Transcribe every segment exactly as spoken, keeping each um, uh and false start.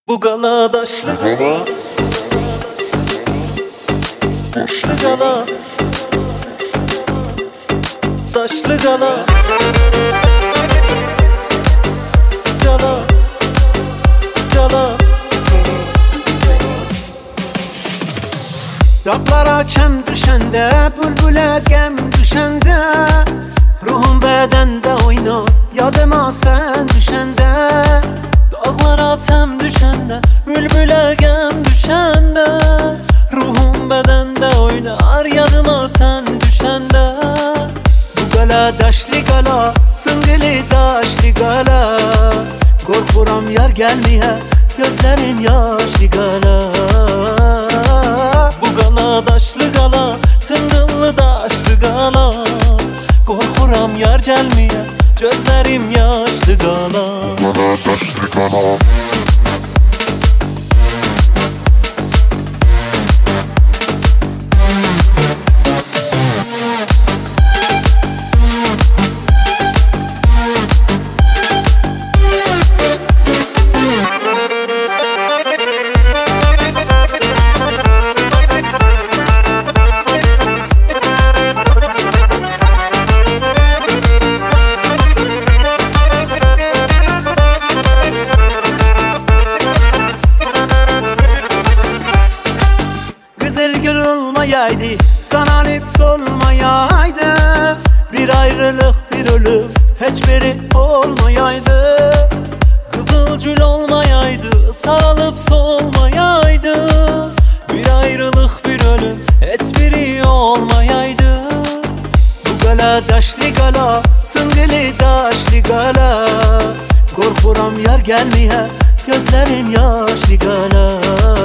Bu gala daşlı gala, daşlı gala, daşlı gala, gala, gala. Dağlara çem düşende, bülbüle gem düşende, ruhum bedende oynar, yadıma sen düşende. Dağlara tem düşende, bülbüle gem düşende, ruhum bedende oynar, yadıma sen düşende. Bu gala daşlı gala, tıngılı daşlı gala, korkuram yar gelmeye, gözlerim yaşlı gala. Bu gala daşlı gala, tıngıllı daşlı gala, korkuram yar gelmeye, gözlerim yaşlı gala. Gala daşlı gala. Gül olmayaydı, sana lips olmayaydı, bir ayrılık bir ölüm hiçbiri olmayaydı. Kızılgül olmayaydı, sarılıp solmayaydı, bir ayrılık bir ölüm hiçbiri olmayaydı. Bu gala daşlı gala, tıngılı daşlı gala, korkuram yar gelmeye, gözlerim yaşlı gala.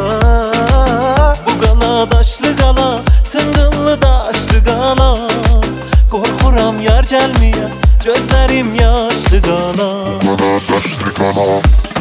Bu gala daşlı gala, tıngıllı daşlı gala, korkuram yar gelmeye, gözlerim yaşlı gala. Gala daşlı gala.